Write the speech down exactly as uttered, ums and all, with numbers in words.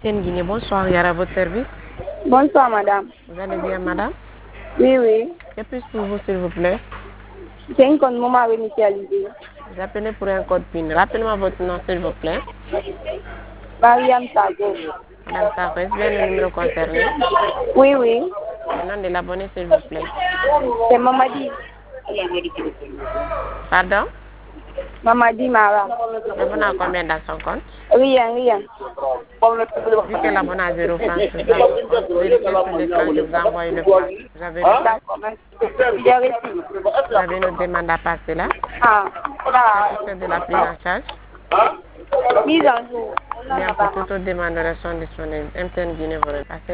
M T N Guinée, bonsoir, Yara, à votre service. Bonsoir, madame. Vous allez bien, madame? Oui, oui. Que puis-je pour vous, s'il vous plaît? J'ai un compte moment initialisé. Vous appelez pour un code P I N. Rappelez-moi votre nom, s'il vous plaît. Mariam Sago. Madame Sarko, est-ce bien le numéro concerné? Oui, oui. Le nom de l'abonné, s'il vous plaît. C'est Mamadi. Pardon? Mamadi Mara. L'abonné a combien dans son compte? Rien, rien. Vu que l'abonné a zéro franc sur dans son compte, vérifiez sur l'écran, je vous envoie le flash. Vous avez reçu? D'accord, merci. J'ai reçu. Vous avez une demande à passer là? Ah, C'est de la prise en charge? mise en jour. Bien, pour toute autre demande, elles sont disponibles. M T N Guinée vous repasse.